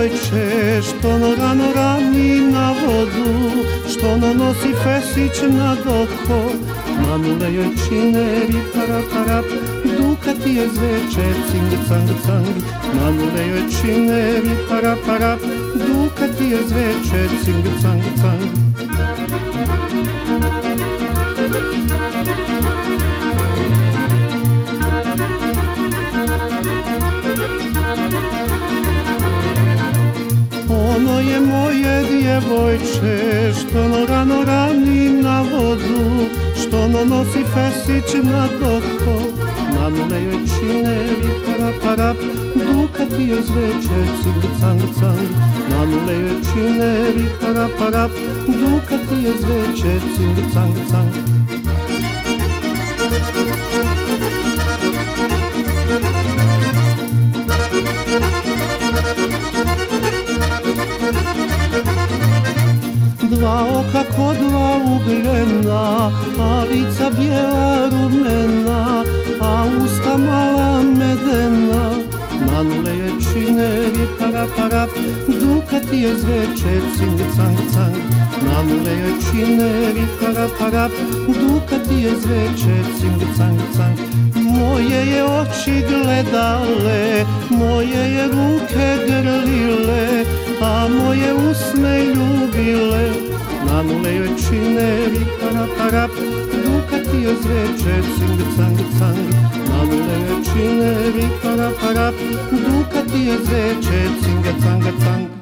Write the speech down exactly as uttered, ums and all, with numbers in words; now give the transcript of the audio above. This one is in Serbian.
djevojče, što no rano rani na vodu, što no nosi fesić nad oko, mamule joj čine ripara parap, Ducati je zveče, cing cang cang, mamule joj čine ripara parap, Ducati je zveče, cing cang cang. Ono je moje djevojče, što no rano rani na vodu, što no nosi fesić nad oko, mamule joj čine ripara parap, Ducati je zveče, cing cang cang, mamule joj čine ripara parap, Ducati je zveče, cing cang cang. Dva oka ko dva ugljena, a lica bijela rumena, a usta mala medena, mamule joj čine ripara parap, Ducati je zveče, cing cang cang, mamule joj čine ripara parap, Ducati je zveče, cing cang cang. Moje je oči gledale, moje je ruke grlile, a moje usne ljubile, mamule joj čine ripara parap, Ducati je zveče, cing cang cang, mamule joj čine ripara parap, Ducati je zveče, cing cang cang.